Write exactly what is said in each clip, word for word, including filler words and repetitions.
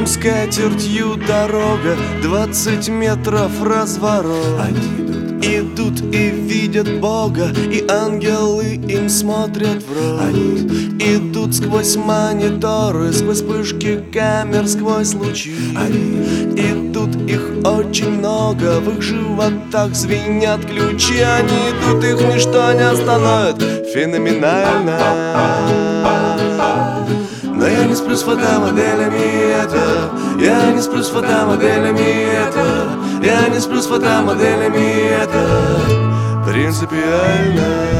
Белым скатертью дорога, двадцать метров разворот. Они идут, Идут и видят Бога, и ангелы им смотрят в рот. Они идут сквозь мониторы, сквозь вспышки камер, сквозь лучи. Они идут, их очень много, в их животах звенят ключи. Они идут, их ничто не остановит, феноменально. Но я не сплю с фотомоделями, это я не сплю с фотомоделями, это я не сплю с фотомоделями, это принципиально.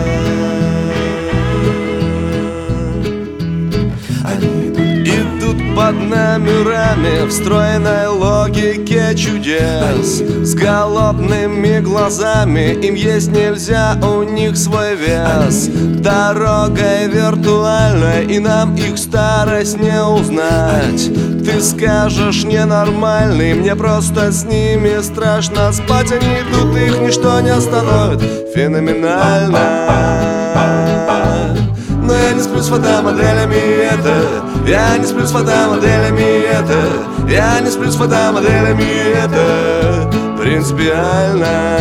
Они Идут под номерами в стройной логике чудес, с голодными глазами, им есть нельзя, у них свой вес. Дорогой виртуальной, и нам их старость не узнать. Ты скажешь ненормальный, мне просто с ними страшно спать. Они идут, их ничто не остановит, феноменально. Но я не сплю с фотомоделями, это я не сплю с фотомоделями, это я не сплю с фотомоделями, это принципиально.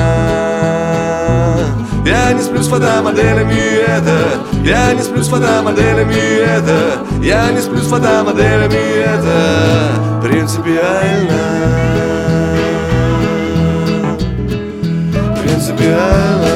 Я не сплю с фотомоделями, это я не сплю с фотомоделями, это я не сплю с фотомоделями, это принципиально. Принципиально.